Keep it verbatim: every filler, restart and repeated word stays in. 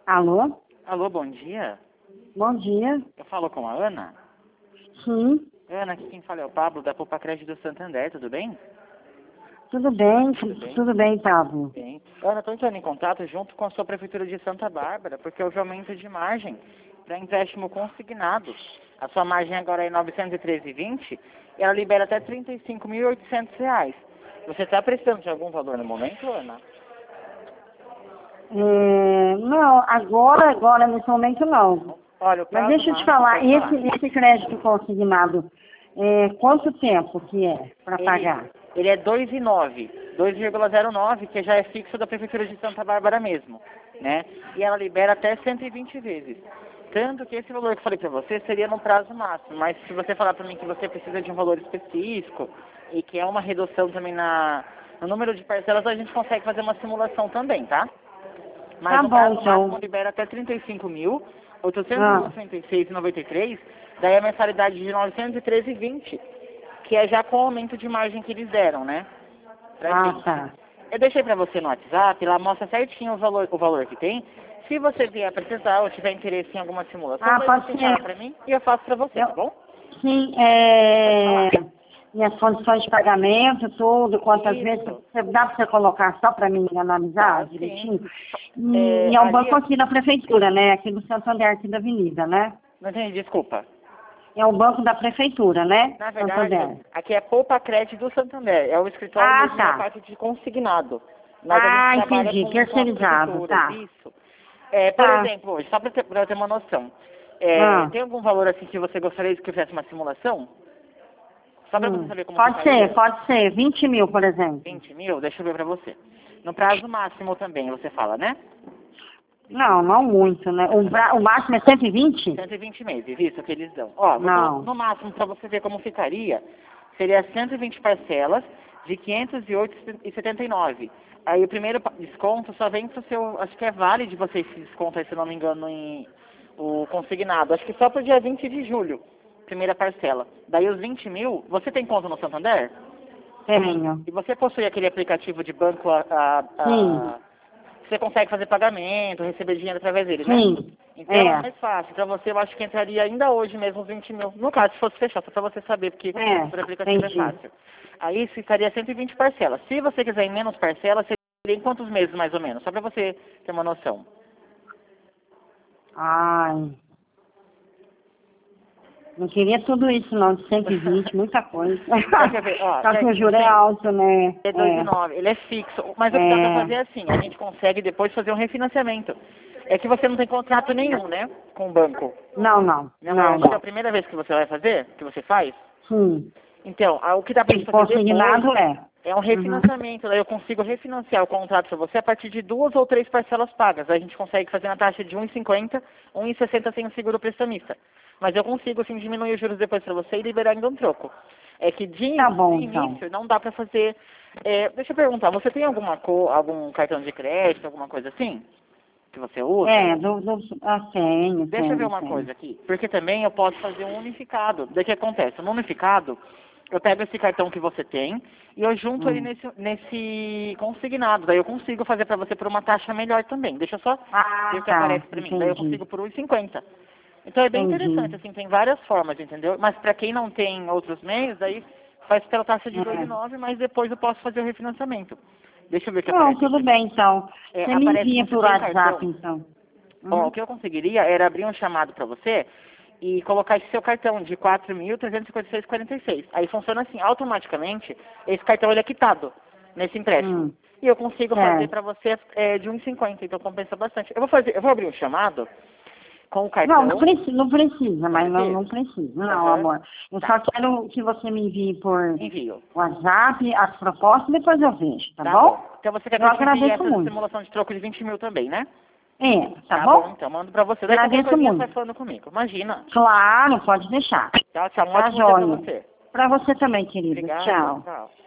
Alô? Alô, bom dia. Bom dia. Eu falo com a Ana. Sim, Ana, aqui quem fala é o Pablo, da Poupa Crédito do Santander, tudo bem? tudo bem, Tudo bem? tudo bem, Pablo. Bem. Ana, estou entrando em contato junto com a sua Prefeitura de Santa Bárbara, porque houve aumento de margem para empréstimo consignado. A sua margem agora é novecentos e treze vírgula vinte e ela libera até trinta e cinco mil e oitocentos reais. Você está precisando de algum valor no momento, Ana? É, não, agora, agora, nesse momento não. Olha, o Mas prazo deixa eu te máximo, falar, pode esse, falar. esse crédito consignado, é, quanto tempo que é para Ele, pagar? ele é dois vírgula nove, dois vírgula zero nove, que já é fixo da Prefeitura de Santa Bárbara mesmo, né? E ela libera até cento e vinte vezes. Tanto que esse valor que eu falei para você seria no prazo máximo, mas se você falar para mim que você precisa de um valor específico e que é uma redução também na, no número de parcelas, a gente consegue fazer uma simulação também, tá? Mas Tá no bom, prazo máximo então. libera até trinta e cinco mil, oitocentos e Ah, sessenta e seis reais e noventa e três, daí a mensalidade de novecentos e treze vírgula vinte, que é já com o aumento de margem que eles deram, né? Pra ah, gente. tá. Eu deixei pra você no WhatsApp, lá mostra certinho o valor, o valor que tem. Se você vier precisar ou tiver interesse em alguma simulação, Ah, daí pode você fala ser. pra mim e eu faço pra você, Eu, tá bom? sim, Pode é, falar. minhas condições de pagamento, tudo, quantas vezes, Isso. você- dá para você colocar só para mim analisar Tá, sim. direitinho? E, É, e é um ali, banco aqui da prefeitura, né? Aqui do Santander, aqui da avenida, né? não entendi, desculpa. É um banco da prefeitura, né? Na verdade, Santander. aqui é Poupa Crédito do Santander. É o escritório Ah, mesmo na tá. parte de consignado. Mas a gente Ah, trabalha entendi. com, com as Terceirizado, prefeituras, tá. isso. É, por Tá. exemplo, hoje, só para ter, pra eu ter uma noção, é, Ah, tem algum valor assim que você gostaria de que eu fizesse uma simulação? Só para você hum. saber como Pode ser, ficaria? pode ser. vinte mil, por exemplo. vinte mil? Deixa eu ver para você. No prazo máximo também, você fala, né? Não, não muito, né? O, bra- o máximo é cento e vinte? cento e vinte meses, isso que eles dão. Ó, vou colocar Não. no máximo para você ver como ficaria, seria cento e vinte parcelas de quinhentos e oito reais e setenta e nove. Aí o primeiro pa- desconto só vem pro seu, acho que é vale de você esse desconto aí, se não me engano, em o consignado. Acho que só pro dia vinte de julho, primeira parcela. Daí os vinte mil, você tem conta no Santander? Tenho. E você possui aquele aplicativo de banco a, a, Sim, a você consegue fazer pagamento, receber dinheiro através dele, né? sim. Então é É, mais fácil. Para você, eu acho que entraria ainda hoje mesmo os vinte mil. No caso, se fosse fechar, só para você saber, porque é, por aplicativo é entendi. fácil. Aí ficaria cento e vinte parcelas. Se você quiser em menos parcelas, seria em quantos meses mais ou menos? Só para você ter uma noção. Ai, não queria tudo isso não, de cento e vinte, muita coisa. Então, quer ver, ó, Só que o certinho, juro é gente. alto, né? É dois e É, nove, ele é fixo. Mas o que dá para é, fazer é assim, a gente consegue depois fazer um refinanciamento. É que você não tem contrato nenhum, né? Com o banco. não, não, Não, é, não, acho que é a não. primeira vez que você vai fazer, que você faz. Sim, Então, ah, o que dá pra gente fazer depois consignado é. é um Uhum. refinanciamento. Daí eu consigo refinanciar o contrato para você a partir de duas ou três parcelas pagas. Aí a gente consegue fazer na taxa de um vírgula cinquenta, um vírgula sessenta sem o seguro prestamista. Mas eu consigo, assim, diminuir os juros depois para você e liberar ainda um troco. É que de, Tá de bom, então. início não dá para fazer... é, deixa eu perguntar, você tem alguma co algum cartão de crédito, alguma coisa assim? Que você usa? É, do, do, ah, tenho, Deixa eu ver tenho, uma tenho. coisa aqui, porque também eu posso fazer um unificado. Daí o que acontece? No unificado, eu pego esse cartão que você tem e eu junto ele Hum. nesse, nesse consignado. Daí eu consigo fazer para você por uma taxa melhor também. Deixa eu só Ah, ver o que tá, aparece para mim. Daí eu entendi, consigo por um e cinquenta. Então é bem interessante, entendi. assim, tem várias formas, entendeu? Mas para quem não tem outros meios, daí faz pela taxa de dois e É. nove, mas depois eu posso fazer o refinanciamento. Deixa eu ver o que Não, aparece aí tudo para mim. bem, então. É, Você me aparece que envia você por tem WhatsApp, cartão. então. Ó, o Uhum. que eu conseguiria era abrir um chamado para você e colocar esse seu cartão de quatro mil trezentos e cinquenta e seis reais e quarenta e seis. Aí funciona assim, automaticamente, esse cartão ele é quitado nesse empréstimo. Hum. E eu consigo fazer Certo. para você é, de um vírgula cinquenta, então compensa bastante. Eu vou fazer, eu vou abrir um chamado com o Não, não cartão. precisa, não precisa, Não mas não, precisa? não precisa. Não, Aham. amor. Eu Tá. só quero que você me envie por Envio. WhatsApp as propostas e depois eu vejo, tá Tá bom. bom? Então você quer que Eu eu te envie agradeço essa muito. simulação de troco de vinte mil também, né? É, tá Tá bom, bom? então mando pra você. Daí qualquer Agradeço coisinha você vai muito. falando comigo. Imagina. Claro, pode deixar. Tchau, tchau. Um Tá ótimo dia pra joia. você. Pra você também, querido. Obrigado. Tchau. Tchau.